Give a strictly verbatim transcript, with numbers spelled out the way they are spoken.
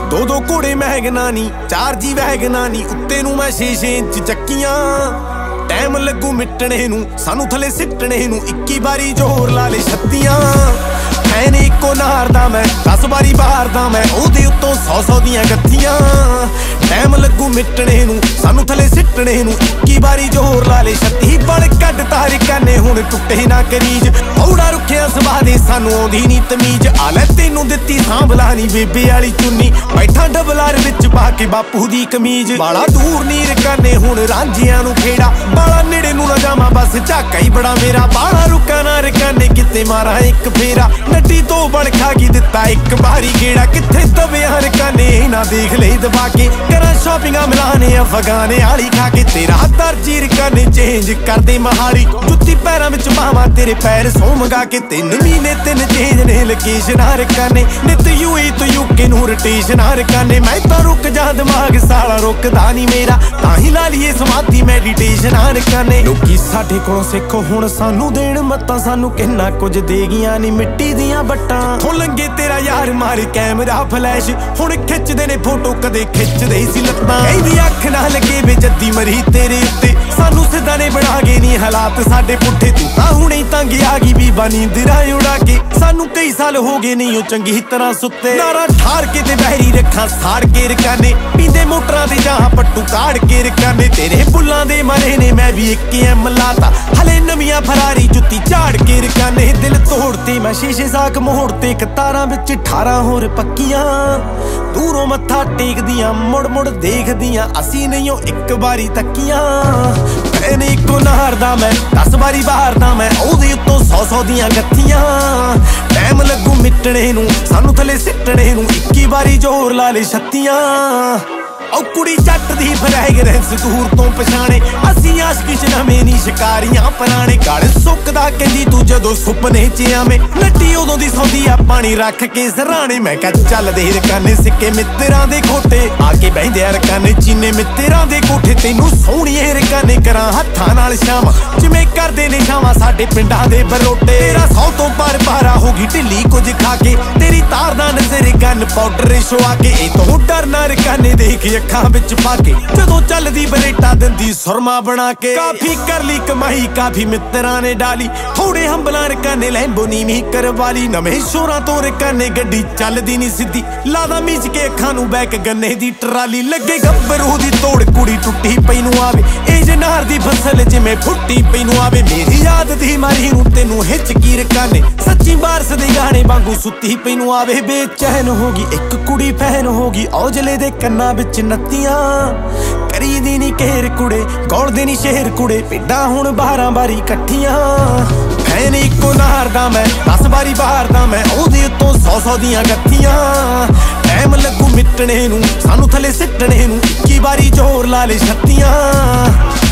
दो दो घोड़े महगना नी, चार जी वैगना नी, उत्ते नू मैं छे छे इंच चक्कियां। टाइम लगू मिटने नू, सानू थले सिटने नू, इक्की बारी जोर ला ले छत्तियां। फैन इको नारदा मैं, दस बारी बारदा मैं, ओहदे उत्तों सौ सौ दियां गत्थियां। टाइम लगू मिटने नू, सानू थले सिटने नू, इक्की बारी जोर ला ले छत्ती। बड़ कड तार काने हुण टुटे ना करीज, औड़ा रुखिया सुभा दे सानू आउंदी नी तमीज। आ ले तेनू दित्ती सांभला नी बेबे वाली चुन्नी, बैठा डबलार विच पा के बापू दी कमीज। बाला दूर नीर काने हुण रांझियां नू खेड़ा, बाला नेड़े नू ना जावां बस झाका ही बड़ा मेरा। बाला रुका ना रकाने किते मारा एक फेरा, नड्डी तो बण खा के दित्ता एक बारी गेड़ा। किथे दबिया रकाने ना देख ले दबा के, करा शॉपिंगा मिलाने अफगाने आली खा के। तेरा दर्जी रकाने चेंज कर दे महाली, जुत्ती पैरां विच पावां तेरे पैर सौ मंगा के। तीन महीने तीन चेंज ने लोकेशन रकाने, नित यूए तो यूके नू रोटेशन रकाने। मैं तो रुक जा दिमाग साला रुकदा नी मेरा, ताही ला लीए समाधि मैडिटेशन रकाने। लोकी साडे कोलों सिक्खो हुण सानू देण मत्तां, सानू किन्ना कुछ दे गियां नी मिट्टी दियां बट्टां। हो लंगे तेरा यार मार कैमरा फ्लैश, हुण खिचदे ने फोटो कदे खिचदे सी लत्तां। कहदी अख ना लगे वे जद्दी मरी तेरे उत्ते, सानू सिद्धा ने बना गए नी हालात साडे पुट्ठे। तू तां हुणे तंग आ गई बीबा नींदरां उड़ा के, सानू कई साल हो गए नहीं ओ चंगी तरह सुत्ते। नारा ठार के ते बहरी रखा साड़ के रकाने, पींदे मोटरां ते जहां पट्टू काड़ के रकाने। तेरे बुल्लां दे मरे ने मैं भी इक एम लाता, हले नवियां फरारी जुत्ती झाड़ के रकाने। दिल तोड़ते मैं शीशे साक मोड़ते, कतारां विच अठारह होर पक्कियां। दूरों मत्था टेकदियां मुड़ मुड़ देखदियां, असी नहीं ओ इक बारी तक्कियां। फैन इको नारदा मैं, दस बारी बारदा मैं, ओहदे उत्तों सौ सौ दियां गत्थियां। टाइम लगू मिटने नू, सानू थले सिटने नू, इक्की बारी जोर ला ले छत्तियां। औ कुड़ी जट दी फ्रैगरेंस दूर तो पछाणे, असी आशकी च नवें नी शिकारियां पुराणे। गल सुकदा कहंदी तू जदों सुपने च आवें, नट्टी उदों दी सौंदी आ पानी रख के सराणे। मैं कह चल दे रकाने सिक्के मित्तरां दे कोठे, आके बहिंदे रकाने चीने मित्तरां दे कोठे। तैनू सोहणीए रकाने करां हत्थां नाल शावां, जिवें करदे ने शावां साडे पिंडां दे बरोटे। तेरा सौ तो पर पारा हो गई ढिल्ली कुछ खा के, तेरी तार दा नज़र गन पाउडर छुआ के। ए तों डरना रकाने देख अखां विच पा के, जदों चलदी बरेटा दिंदी सुरमा बना के। काफी कर ली कमाई काफी मित्तरां ने डाली, थोड़े हंबलां रकाने लैंबो नीवीं करवाली। नवें शोरां तो रकाने गड्डी चलदी नी सिद्धी, लादा मीच के अखां नू बैक गन्ने दी ट्राली। लगे गब्बरू दी तोड़ कुड़ी टुट्टी पई नू आवे, ए जनार दी फसल जिवें फुट्टी पई नू आवे। मेरी याद दी मारी नू तैनू हिचकी रकाने, सच्ची बारस दे गाने वांगू सुत्ती पई नू आवे। बेचैन होगी एक कुड़ी फैन होगी, औजले दे कन्नां विच नत्तियां। करी दी नी केर कुड़े, गौलदे नी शेर कुड़े, पिड्डां हुण बारां बारी कट्ठियां। फैन इको नारदा मैं, दस बारी बारदा मैं, ओहदे उत्तों सौ सौ दियां गत्थियां। टाइम लगू मिटने नू, सानू थले सिटने नू, इक्की बारी जोर ला ले छत्तियां।